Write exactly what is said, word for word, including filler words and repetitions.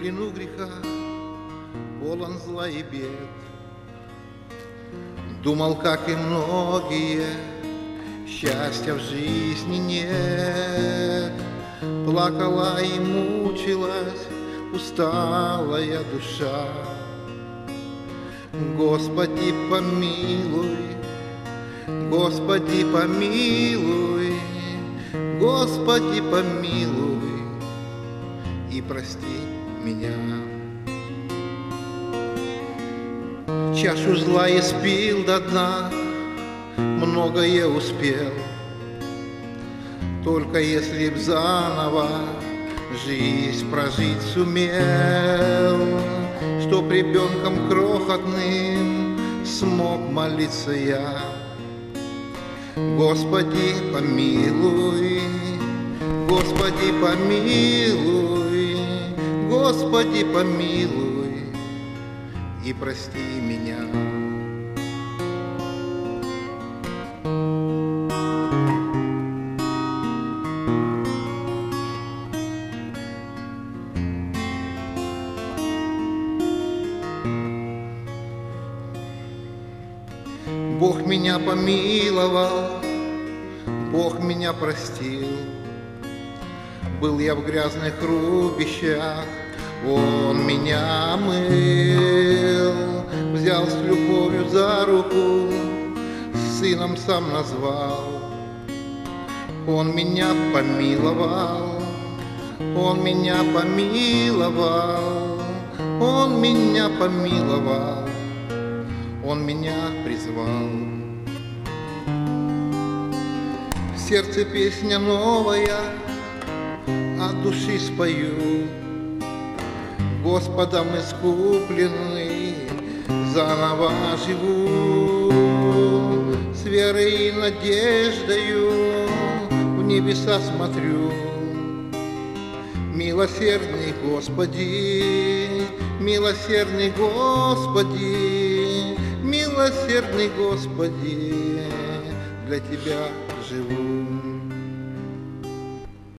плену греха, полон зла и бед. Думал, как и многие, счастья в жизни нет. Плакала и мучилась усталая душа. Господи, помилуй, Господи, помилуй, Господи, помилуй и прости меня. Чашу зла испил до дна, многое успел. Только если б заново жизнь прожить сумел, чтоб ребенком крохотным смог молиться я. Господи, помилуй, Господи, помилуй, Господи, помилуй и прости меня. Бог меня помиловал, Бог меня простил. Был я в грязных рубищах, Он меня мыл. Взял с любовью за руку, сыном сам назвал. Он меня помиловал, Он меня помиловал, Он меня помиловал, Он меня призвал. В сердце песня новая, от души спою. Господом искупленный, заново живу. С верой и надеждою в небеса смотрю. Милосердный Господи, милосердный Господи, милосердный Господи, для Тебя живу.